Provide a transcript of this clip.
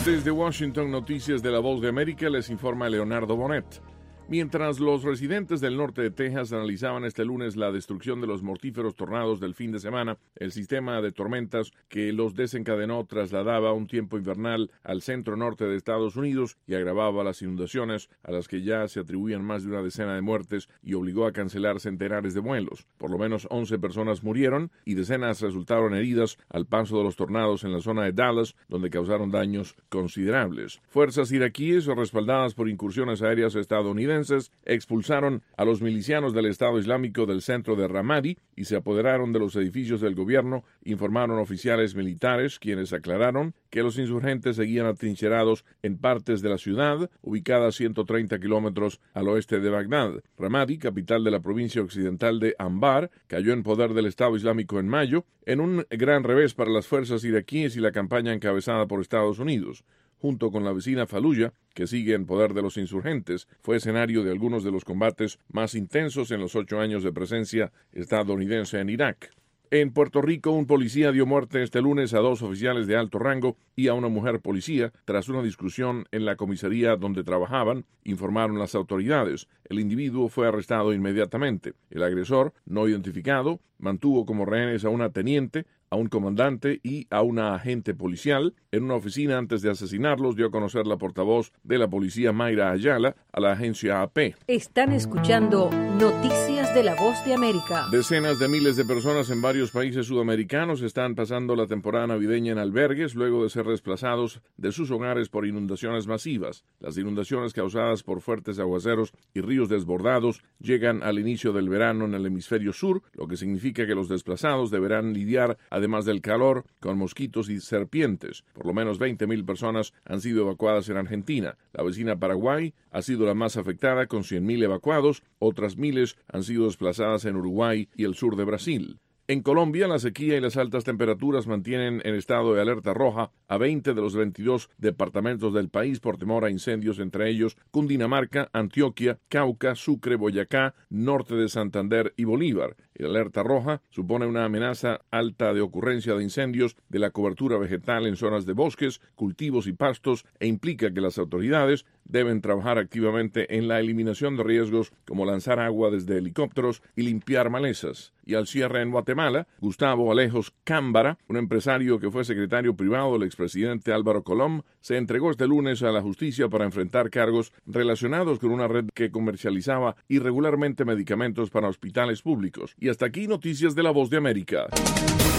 Desde Washington, noticias de La Voz de América, les informa Leonardo Bonet. Mientras los residentes del norte de Texas analizaban este lunes la destrucción de los mortíferos tornados del fin de semana, el sistema de tormentas que los desencadenó trasladaba un tiempo invernal al centro-norte de Estados Unidos y agravaba las inundaciones, a las que ya se atribuían más de una decena de muertes y obligó a cancelar centenares de vuelos. Por lo menos 11 personas murieron y decenas resultaron heridas al paso de los tornados en la zona de Dallas, donde causaron daños considerables. Fuerzas iraquíes, respaldadas por incursiones aéreas estadounidenses, expulsaron a los milicianos del Estado Islámico del centro de Ramadi y se apoderaron de los edificios del gobierno, informaron oficiales militares, quienes aclararon que los insurgentes seguían atrincherados en partes de la ciudad, ubicada a 130 kilómetros al oeste de Bagdad. Ramadi, capital de la provincia occidental de Anbar, cayó en poder del Estado Islámico en mayo, en un gran revés para las fuerzas iraquíes y la campaña encabezada por Estados Unidos. Junto con la vecina Faluya, que sigue en poder de los insurgentes, fue escenario de algunos de los combates más intensos en los 8 años de presencia estadounidense en Irak. En Puerto Rico, un policía dio muerte este lunes a 2 oficiales de alto rango y a una mujer policía tras una discusión en la comisaría donde trabajaban, informaron las autoridades. El individuo fue arrestado inmediatamente. El agresor, no identificado, mantuvo como rehenes a una teniente, a un comandante y a una agente policial en una oficina antes de asesinarlos, dio a conocer la portavoz de la policía Mayra Ayala a la agencia AP. Están escuchando Noticias de La Voz de América. Decenas de miles de personas en varios países sudamericanos están pasando la temporada navideña en albergues luego de ser desplazados de sus hogares por inundaciones masivas. Las inundaciones causadas por fuertes aguaceros y ríos desbordados llegan al inicio del verano en el hemisferio sur, lo que significa que los desplazados deberán lidiar, además del calor, con mosquitos y serpientes. Por lo menos 20,000 personas han sido evacuadas en Argentina. La vecina Paraguay ha sido la más afectada, con 100,000 evacuados. Otras miles han sido desplazadas en Uruguay y el sur de Brasil. En Colombia, la sequía y las altas temperaturas mantienen en estado de alerta roja a 20 de los 22 departamentos del país por temor a incendios, entre ellos Cundinamarca, Antioquia, Cauca, Sucre, Boyacá, norte de Santander y Bolívar. El alerta roja supone una amenaza alta de ocurrencia de incendios de la cobertura vegetal en zonas de bosques, cultivos y pastos e implica que las autoridades deben trabajar activamente en la eliminación de riesgos como lanzar agua desde helicópteros y limpiar malezas. Y al cierre en Guatemala, Gustavo Alejos Cámbara, un empresario que fue secretario privado del expresidente Álvaro Colom, se entregó este lunes a la justicia para enfrentar cargos relacionados con una red que comercializaba irregularmente medicamentos para hospitales públicos. Y hasta aquí, noticias de La Voz de América.